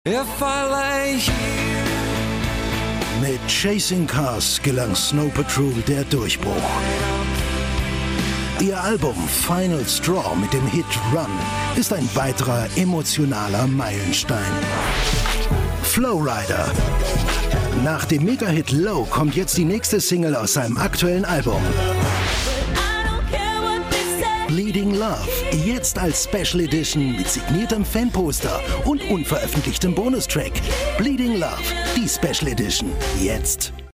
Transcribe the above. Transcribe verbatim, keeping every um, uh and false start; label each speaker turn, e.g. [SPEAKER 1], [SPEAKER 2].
[SPEAKER 1] If I lay here.
[SPEAKER 2] Mit Chasing Cars gelang Snow Patrol der Durchbruch. Ihr Album Final Straw mit dem Hit Run ist ein weiterer emotionaler Meilenstein. Flowrider. Nach dem Mega-Hit Low kommt jetzt die nächste Single aus seinem aktuellen Album. Bleeding Love, jetzt als Special Edition mit signiertem Fanposter und unveröffentlichtem Bonustrack. Bleeding Love, die Special Edition, jetzt.